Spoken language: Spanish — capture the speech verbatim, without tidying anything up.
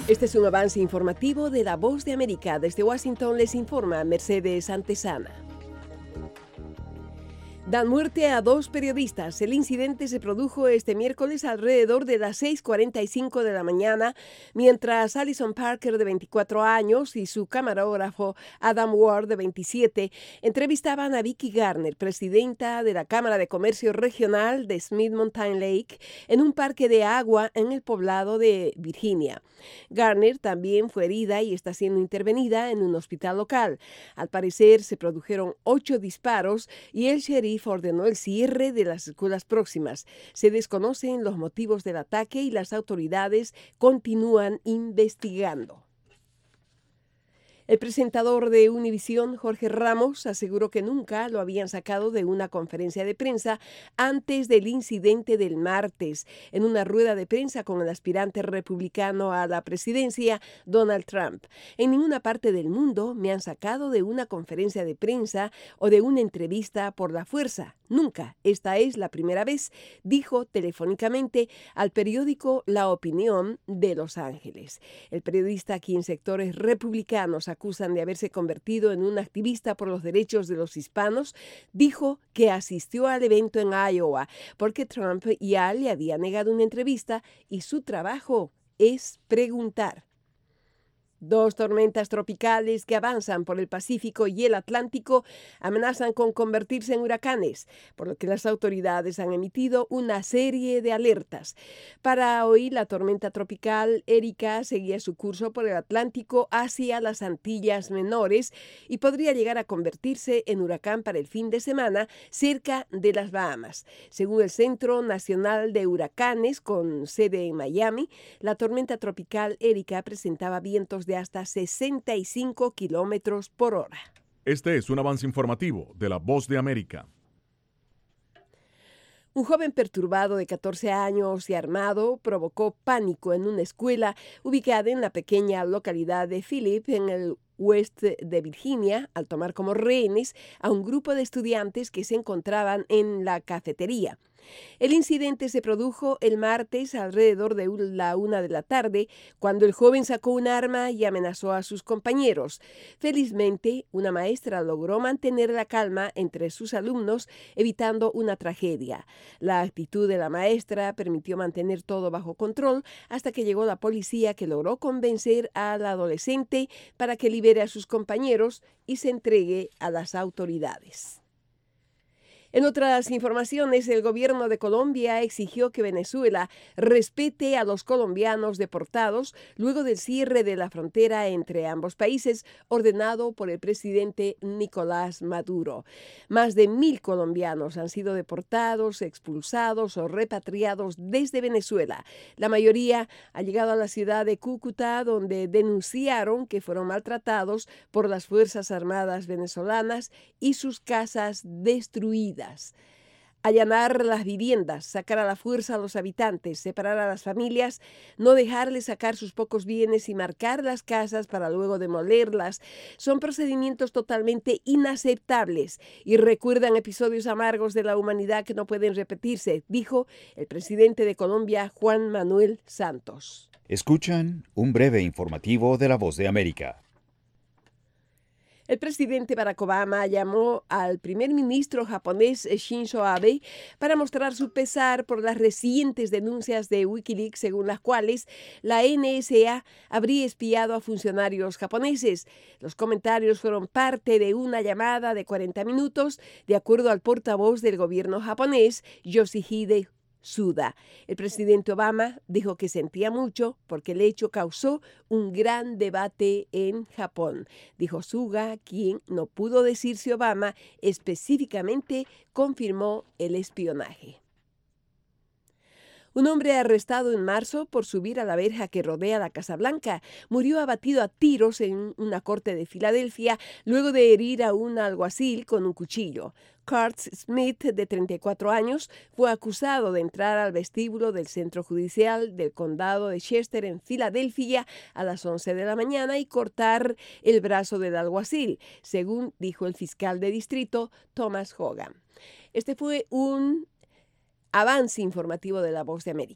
Este es un avance informativo de La Voz de América. Desde Washington les informa Mercedes Antesana. Dan muerte a dos periodistas. El incidente se produjo este miércoles alrededor de las seis cuarenta y cinco de la mañana, mientras Alison Parker, de veinticuatro años, y su camarógrafo Adam Ward, de veintisiete, entrevistaban a Vicki Garner, presidenta de la Cámara de Comercio Regional de Smith Mountain Lake, en un parque de agua en el poblado de Virginia. Garner también fue herida y está siendo intervenida en un hospital local. Al parecer, se produjeron ocho disparos y el sheriff ordenó el cierre de las escuelas próximas. Se desconocen los motivos del ataque y las autoridades continúan investigando. El presentador de Univisión, Jorge Ramos, aseguró que nunca lo habían sacado de una conferencia de prensa antes del incidente del martes, en una rueda de prensa con el aspirante republicano a la presidencia, Donald Trump. En ninguna parte del mundo me han sacado de una conferencia de prensa o de una entrevista por la fuerza. Nunca. Esta es la primera vez, dijo telefónicamente al periódico La Opinión de Los Ángeles. El periodista, a quien sectores republicanos acusan de haberse convertido en un activista por los derechos de los hispanos, dijo que asistió al evento en Iowa porque Trump ya le había negado una entrevista y su trabajo es preguntar. Dos tormentas tropicales que avanzan por el Pacífico y el Atlántico amenazan con convertirse en huracanes, por lo que las autoridades han emitido una serie de alertas. Para hoy, la tormenta tropical Erika seguía su curso por el Atlántico hacia las Antillas Menores y podría llegar a convertirse en huracán para el fin de semana cerca de las Bahamas. Según el Centro Nacional de Huracanes, con sede en Miami, la tormenta tropical Erika presentaba vientos de hasta sesenta y cinco kilómetros por hora. Este es un avance informativo de La Voz de América. Un joven perturbado de catorce años y armado provocó pánico en una escuela ubicada en la pequeña localidad de Phillip, en el oeste de Virginia, al tomar como rehenes a un grupo de estudiantes que se encontraban en la cafetería. El incidente se produjo el martes alrededor de la una de la tarde, cuando el joven sacó un arma y amenazó a sus compañeros. Felizmente, una maestra logró mantener la calma entre sus alumnos, evitando una tragedia. La actitud de la maestra permitió mantener todo bajo control hasta que llegó la policía, que logró convencer al adolescente para que libere a sus compañeros y se entregue a las autoridades. En otras informaciones, el gobierno de Colombia exigió que Venezuela respete a los colombianos deportados luego del cierre de la frontera entre ambos países, ordenado por el presidente Nicolás Maduro. Más de mil colombianos han sido deportados, expulsados o repatriados desde Venezuela. La mayoría ha llegado a la ciudad de Cúcuta, donde denunciaron que fueron maltratados por las Fuerzas Armadas venezolanas y sus casas destruidas. Allanar las viviendas, sacar a la fuerza a los habitantes, separar a las familias, no dejarles sacar sus pocos bienes y marcar las casas para luego demolerlas, son procedimientos totalmente inaceptables y recuerdan episodios amargos de la humanidad que no pueden repetirse, dijo el presidente de Colombia, Juan Manuel Santos. Escuchan un breve informativo de La Voz de América. El presidente Barack Obama llamó al primer ministro japonés Shinzo Abe para mostrar su pesar por las recientes denuncias de Wikileaks, según las cuales la N S A habría espiado a funcionarios japoneses. Los comentarios fueron parte de una llamada de cuarenta minutos, de acuerdo al portavoz del gobierno japonés, Yoshihide Suda. El presidente Obama dijo que sentía mucho porque el hecho causó un gran debate en Japón. Dijo Suga, quien no pudo decir si Obama específicamente confirmó el espionaje. Un hombre arrestado en marzo por subir a la verja que rodea la Casa Blanca murió abatido a tiros en una corte de Filadelfia luego de herir a un alguacil con un cuchillo. Curtis Smith, de treinta y cuatro años, fue acusado de entrar al vestíbulo del Centro Judicial del Condado de Chester en Filadelfia a las once de la mañana y cortar el brazo del alguacil, según dijo el fiscal de distrito Thomas Hogan. Este fue un avance informativo de La Voz de América.